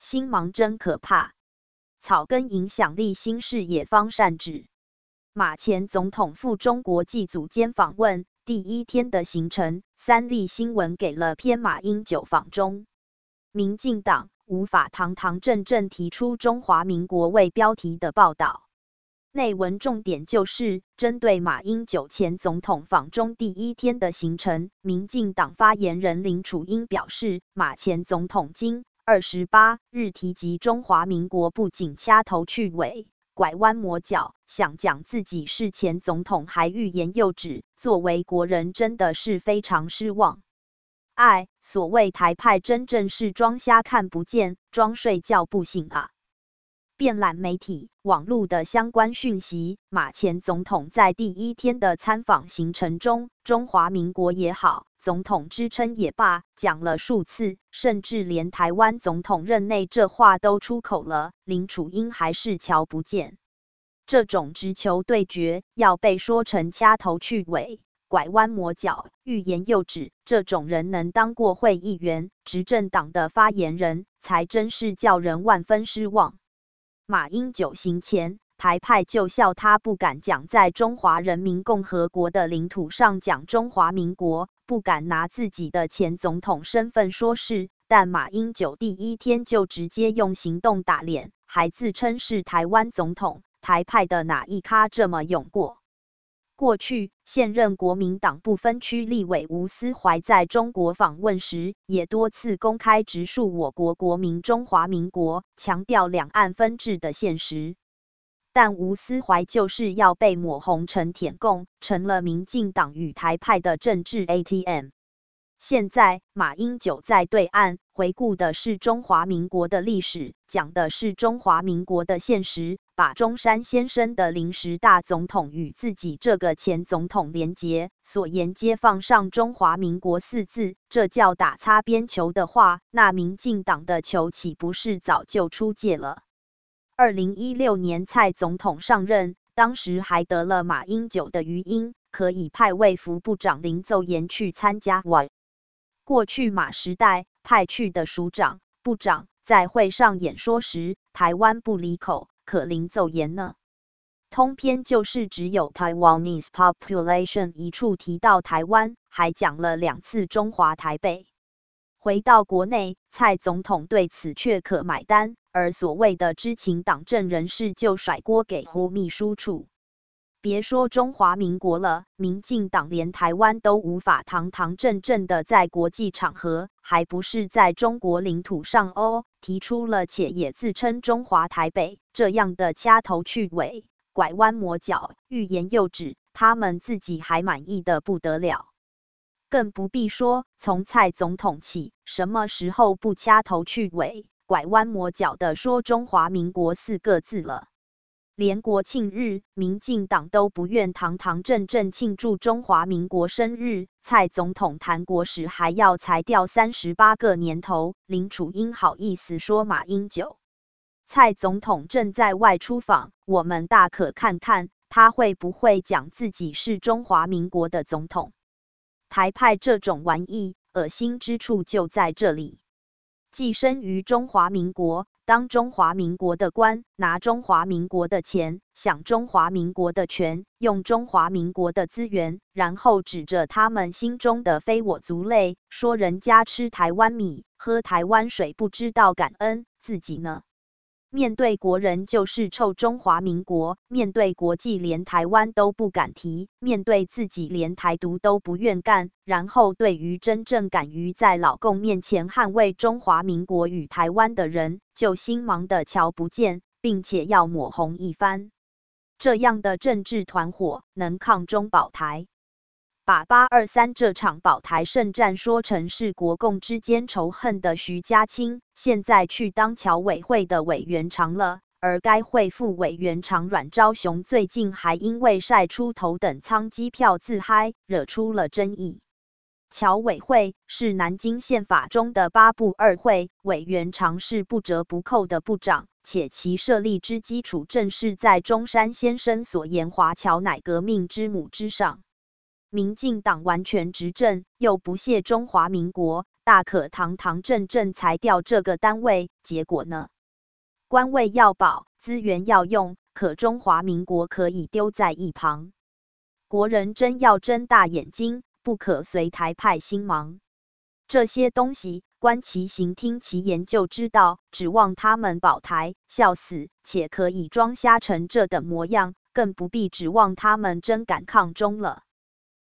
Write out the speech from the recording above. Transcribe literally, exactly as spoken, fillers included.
心忙真可怕。草根影响力新视野方善治。马前总统赴中国祭祖间访问，第一天的行程，三立新闻给了篇马英九访中。民进党无法堂堂正正提出中华民国为标题的报道。内文重点就是针对马英九前总统访中第一天的行程，民进党发言人林楚英表示，马前总统今二十八日提及中华民国不仅掐头去尾，拐弯抹角，想讲自己是前总统还欲言又止，作为国人真的是非常失望。哎，所谓台派真正是装瞎看不见，装睡觉不醒啊！遍览媒体、网络的相关讯息，马前总统在第一天的参访行程中，中华民国也好，总统之称也罢，讲了数次，甚至连台湾总统任内这话都出口了，林楚英还是瞧不见。这种直球对决，要被说成掐头去尾、拐弯抹角、欲言又止，这种人能当过会议员、执政党的发言人，才真是叫人万分失望。马英九行前，台派就笑他不敢讲在中华人民共和国的领土上讲中华民国，不敢拿自己的前总统身份说事，但马英九第一天就直接用行动打脸，还自称是台湾总统，台派的哪一咖这么勇过？过去，现任国民党不分区立委吴思怀在中国访问时，也多次公开直述我国国民中华民国，强调两岸分治的现实。但吴思怀就是要被抹红成舔共，成了民进党与台派的政治 A T M。现在，马英九在对岸回顾的是中华民国的历史，讲的是中华民国的现实，把中山先生的临时大总统与自己这个前总统连结，所沿接放上中华民国四字，这叫打擦边球的话，那民进党的球岂不是早就出界了？二零一六年蔡总统上任，当时还得了马英九的余音，可以派卫福部长林奏延去参加。过去马时代派去的署长、部长在会上演说时，台湾不离口，可林奏延呢？通篇就是只有 Taiwanese population 一处提到台湾，还讲了两次中华台北。回到国内，蔡总统对此却可买单，而所谓的知情党政人士就甩锅给胡秘书处。别说中华民国了，民进党连台湾都无法堂堂正正的在国际场合，还不是在中国领土上哦，提出了且也自称中华台北，这样的掐头去尾、拐弯抹角、欲言又止，他们自己还满意的不得了。更不必说，从蔡总统起，什么时候不掐头去尾、拐弯抹角的说中华民国四个字了？连国庆日，民进党都不愿堂堂正正庆祝中华民国生日，蔡总统谈国史还要裁掉三十八个年头，林楚英好意思说马英九？蔡总统正在外出访，我们大可看看他会不会讲自己是中华民国的总统。台派这种玩意，恶心之处就在这里。寄生于中华民国，当中华民国的官，拿中华民国的钱，享中华民国的权，用中华民国的资源，然后指着他们心中的非我族类，说人家吃台湾米，喝台湾水不知道感恩，自己呢？面对国人就是臭中华民国，面对国际连台湾都不敢提，面对自己连台独都不愿干，然后对于真正敢于在老共面前捍卫中华民国与台湾的人，就心忙的瞧不见，并且要抹红一番。这样的政治团伙能抗中保台？把八二三这场保台圣战说成是国共之间仇恨的徐家清，现在去当侨委会的委员长了，而该会副委员长阮昭雄最近还因为晒出头等舱机票自嗨，惹出了争议。侨委会是南京宪法中的八部二会，委员长是不折不扣的部长，且其设立之基础正是在中山先生所言华侨乃革命之母之上。 民进党完全执政，又不屑中华民国，大可堂堂正正裁掉这个单位，结果呢？官位要保，资源要用，可中华民国可以丢在一旁。国人真要睁大眼睛，不可随台派心忙。这些东西，观其行听其言就知道，指望他们保台，笑死，且可以装瞎成这等模样，更不必指望他们真敢抗中了。